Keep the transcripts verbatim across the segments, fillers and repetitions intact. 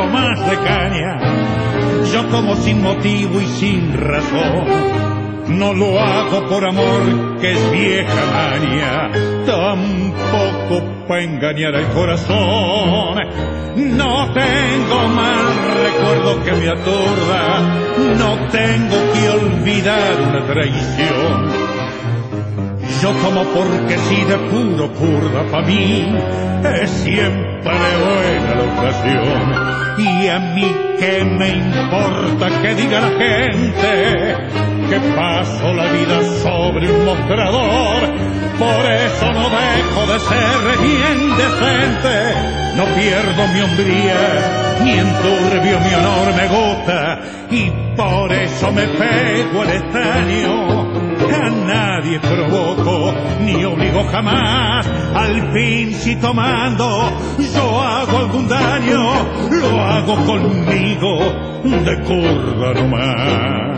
trago más de caña. Yo tomo sin motivo y sin razón. No lo hago por amor, que es vieja maña, tampoco pa' engañar al corazón. No tengo mal recuerdo que me atorda, no tengo que olvidar una traición. Yo tomo porque si de puro curda pa' mí es siempre buena la ocasión. Y a mí qué me importa que diga la gente que paso la vida sobre un mostrador. Por eso no dejo de ser bien decente, no pierdo mi hombría, ni enturbio mi honor me gusta, y por eso me pego al estaño. A nadie provoco, ni obligo jamás, al fin si tomando yo hago algún daño, lo hago conmigo de curda nomás.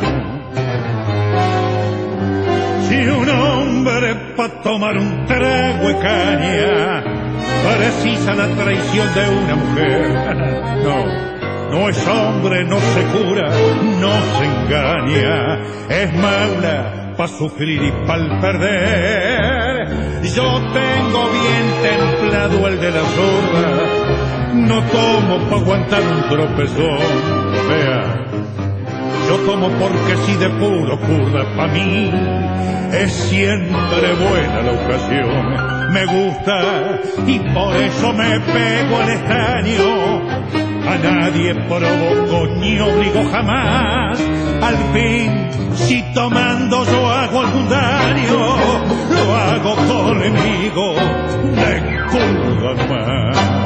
Si un hombre pa' tomar un trago de caña precisa la traición de una mujer, no, no es hombre, no se cura, no se engaña, es mala pa' sufrir y pa'l perder. Yo tengo bien templado el de la zorra, no tomo pa' aguantar un tropezón. Vea, yo tomo porque si de puro curda pa' mí es siempre buena la ocasión. Me gusta y por eso me pego al estaño. A nadie provoco ni obligo jamás, al fin si tomando yo hago algún daño, lo hago conmigo de curda nomás.